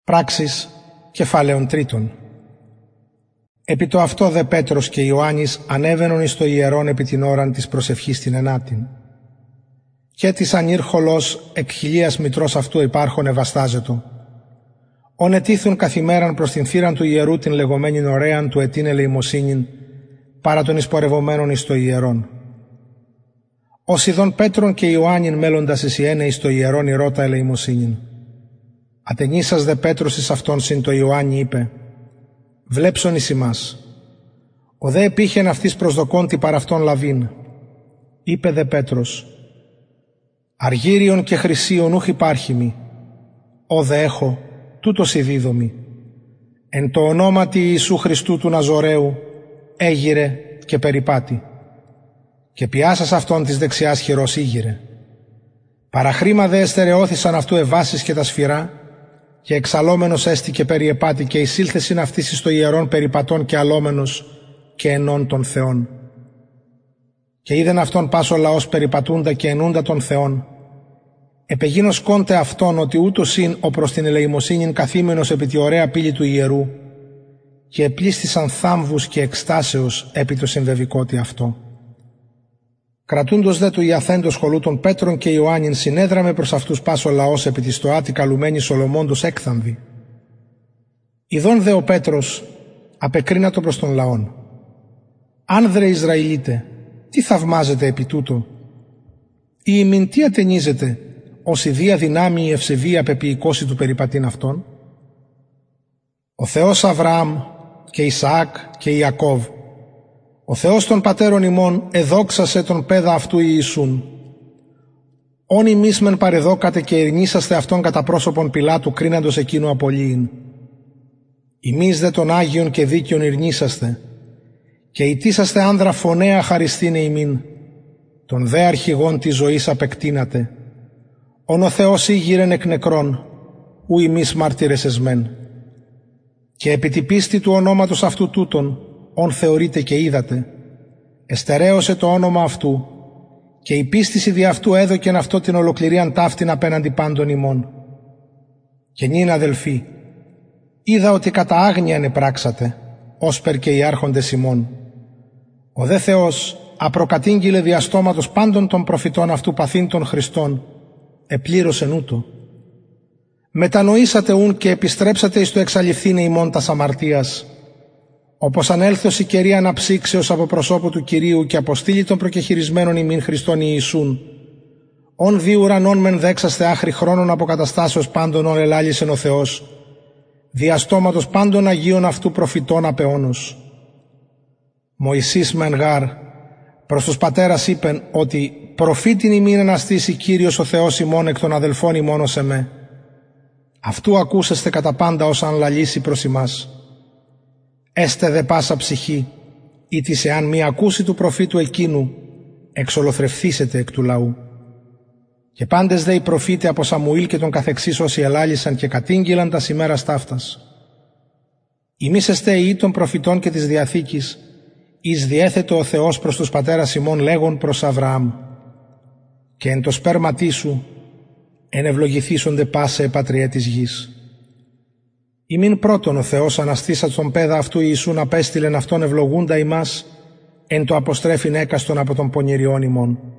Πράξεις, κεφάλαιον τρίτον. Επί το αυτό δε Πέτρος και Ιωάννης ανέβαινον εις το ιερόν επί την ώραν της προσευχής την ενάτην. Και της ανήρχολος εκ χιλίας μητρός αυτού υπάρχον ευαστάζετο. Ον ετήθουν καθημέραν προς την θύραν του ιερού την λεγόμενην ωραίαν του ετήν ελεημοσύνην παρά των εισπορευομένων εις το ιερόν. Ως ειδών Πέτρον και Ιωάννην μέλλοντας εις ιένε εις το ιερόν ηρώτα ελεημοσύνην. Ατενίσας δε Πέτρος εις αυτόν συν το Ιωάννη είπε: «Βλέψον εις ημάς». Ο δε επήχεν αυτής προσδοκών τι παρ' αυτόν λαβήν. Είπε δε Πέτρος: «Αργύριον και χρυσίον ούχ υπάρχει μη. Ω δε έχω, τούτος ειδίδωμη. Εν το ονόματι Ιησού Χριστού του Ναζωραίου, έγειρε και περιπάτη. Και πιάσας αυτόν της δεξιάς χειρός ήγειρε. Παραχρήμα δε εστερεώθησαν αυτού εβάσεις και τα σφυρά, και εξαλόμενος έστηκε περιεπάτη και εισήλθεσιν αυτής εις το ιερόν περιπατών και αλόμενος και ενών των Θεών. Και είδεν αυτόν πάσο λαός περιπατούντα και ενούντα των Θεών. Επεγίνος κόντε αυτόν ότι ούτως ειν ο προς την ελεημοσύνην καθήμενος επί τη ωραία πύλη του ιερού, και επλήστησαν θάμβους και εκστάσεως επί το συμβεβικότι αυτό. Κρατούντος δε του Ιαθέντος σχολού των Πέτρων και Ιωάννην συνέδραμε προς αυτούς πάσο λαός επί τη στοάτη καλουμένη Σολομώντος έκθαμβη. Ιδών δε ο Πέτρος απεκρίνατο προς τον λαόν. «Αν δρε Ισραηλίτε, τι θαυμάζετε επί τούτο? Ή ημιν τι ατενίζετε, ως η δία δυνάμει η ευσεβία πεποιηκώση του περιπατήν αυτών? Ο Θεός Αβραάμ και Ισαάκ και Ιακώβ, ο Θεός των πατέρων ημών εδόξασε τον παίδα αυτού Ιησούν. Όν ημείς μεν παρεδόκατε και ερνήσαστε αυτόν κατά πρόσωπον Πιλάτου κρίναντος εκείνου απολύειν. Ημείς δε των Άγιον και δίκαιων ερνήσαστε, και ητήσαστε άνδρα φωνέα χαριστήνε ημίν, τον δε αρχηγόν της ζωής απεκτείνατε. Ον ο Θεός ήγηρεν εκ νεκρών, ου ημείς μάρτυρες εσμέν. Και επί τη πίστη του ονόματος αυτού τούτον, ον θεωρείτε και είδατε, εστερέωσε το όνομα αυτού, και η πίστηση δι' αυτού έδωκεν αυτό την ολοκληρίαν ταύτην απέναντι πάντων ημών. Και νυν αδελφοί, είδα ότι κατά άγνοιαν επράξατε, όσπερ και οι άρχοντες ημών. Ο δε Θεός απροκατήγγειλε δια στόματος πάντων των προφητών αυτού παθήν των Χριστών, επλήρωσεν ούτω. Μετανοήσατε ούν και επιστρέψατε εις το εξαλειφθήνε ημών τας αμαρτίας, όπως ανέλθος η καιρία αναψύξεως από προσώπου του Κυρίου και αποστήλει των προκεχειρισμένων ημίν Χριστών Ιησούν, ον δι ουρανών μεν δέξαστε άχρη χρόνων αποκαταστάσεως πάντων ον ελάλησεν ο Θεός, δια στόματος πάντων Αγίων αυτού προφητών απεώνος. Μωυσής μεν γάρ προς τους πατέρας είπεν ότι προφήτην ημίν αναστήσει Κύριος ο Θεός ημών εκ των αδελφών ημών ως εμέ. Αυτού ακούσεστε κατά πάντα ως αν λαλήσει προς ημάς. Έστε δε πάσα ψυχή, ή της εάν μη ακούσει του προφήτου εκείνου, εξολοθρευθήσετε εκ του λαού. Και πάντες δε οι προφήτε από Σαμουήλ και τον καθεξής όσοι ελάλησαν και κατήγγειλαν τα ημέρας ταύτας. Ημείς εστε οι των προφητών και της Διαθήκης, εις διέθετο ο Θεός προς τους πατέρας ημών λέγον προς Αβραάμ, και εν το σπέρματί σου ενευλογηθήσονται πάσε πατριέ της γης. Ημίν πρώτον ο Θεός αναστήσας τον παίδα αυτού Ιησούν απέστειλεν αυτόν ευλογούντα ημάς, εν το αποστρέφειν έκαστον από των πονηριών ημών.